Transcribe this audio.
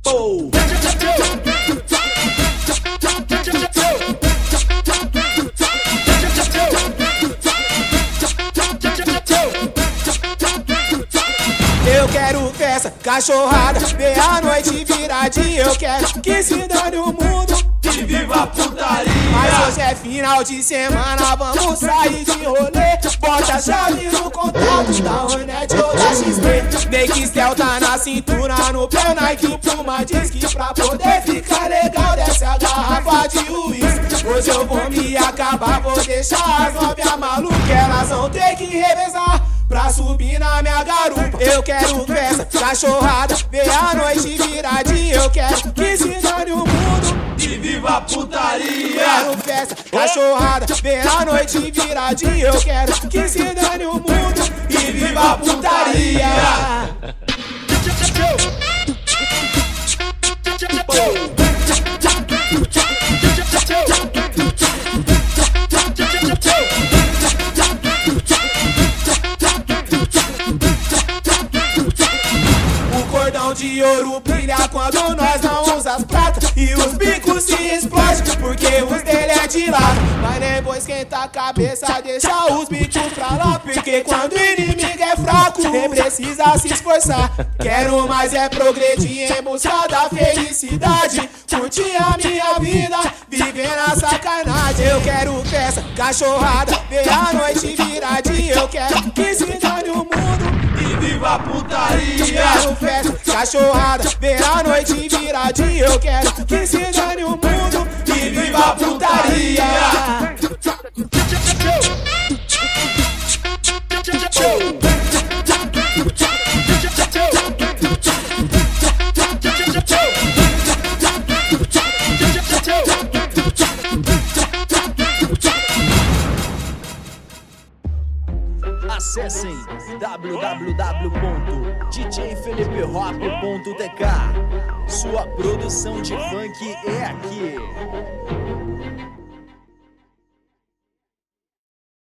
Pô. Eu quero festa, cachorrada, meia-noite viradinha. Eu quero que se dane o mundo e viva a putaria. Mas hoje é final de semana, vamos sair de rolê. Bota a chave no contato da Hornet ou da XP. Nike tá na cintura, no pé Nike Puma Disque. Pra poder ficar legal, desce a garrafa de uísque. Hoje eu vou me acabar, vou deixar as novias malucas. Elas vão ter que revezar pra subir na minha garupa. Eu quero festa, cachorrada, meia-noite viradinha. Eu quero que se dane o mundo e viva a putaria. Quero festa, cachorrada, meia-noite viradinha. Eu quero que se dane o mundo e viva a putaria. De ouro brilha quando nós não usa as pratas. E os bicos se explodem porque os dele é de lado. Mas nem vou esquentar a cabeça, deixa os bicos pra lá. Porque quando o inimigo é fraco, nem precisa se esforçar. Quero mais é progredir em busca da felicidade. Curtir a minha vida, viver na sacanagem. Eu quero festa, cachorrada, meia-noite viradinha. Eu quero que se dane o mundo e viva a putaria. Quero festa, cachorrada, meia-noite viradinha. Eu quero que se dane o mundo e viva a putaria. Acessem www.djfelipehop.tk. Sua produção de funk é aqui.